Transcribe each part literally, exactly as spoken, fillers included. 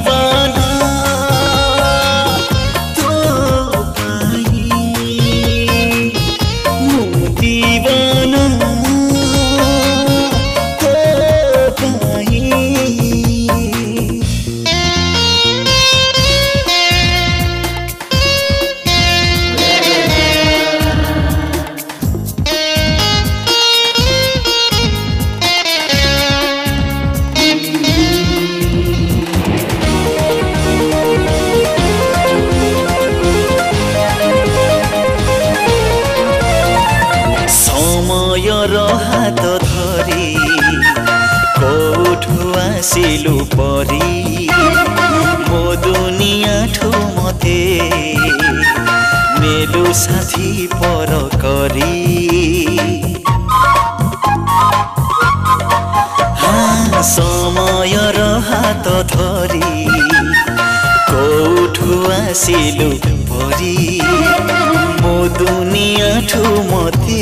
दीवाना तो पाई मु दीवाना तो पाई हात धरी कोठु आसिलु परी मो दुनिया ठु मते मेलु साथी पर करी हाँ समय र हात धरी कोठु आसिलु परी मो दुनिया ठु मते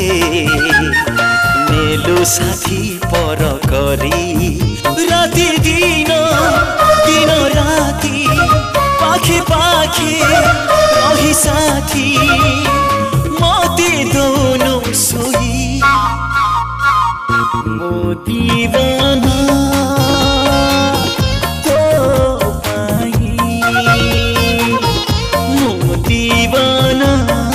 मेलु साथी पर करी राति दिन दिन राति पाखे पाखे रही साथी मते दोनों सोई मो दीवाना तो पाई मो दीवाना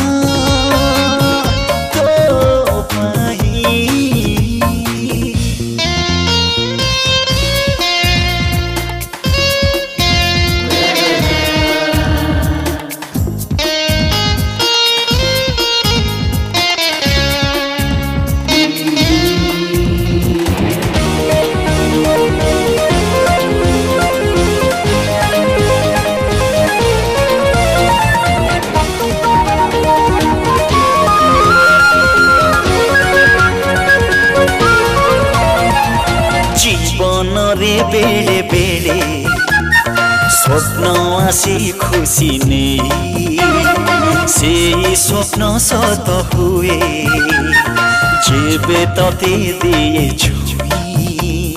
रे बेले बेले स्वप्न आसी खुशी नहीं से स्वप्न सत हुए जेबे तते दिए छुई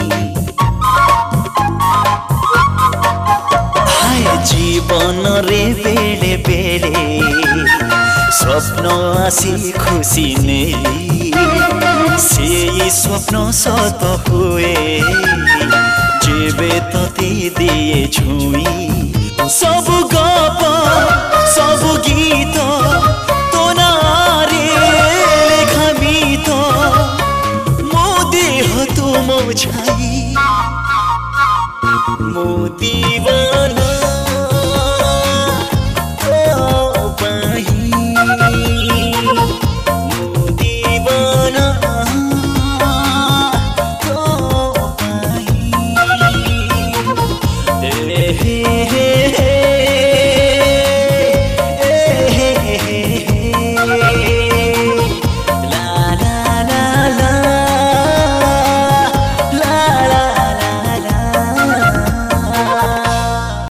हाय जीवन रे बेले बेले स्वप्न आसी खुशी नहीं से स्वप्न सत हुए जेबे तते दिए छुई सब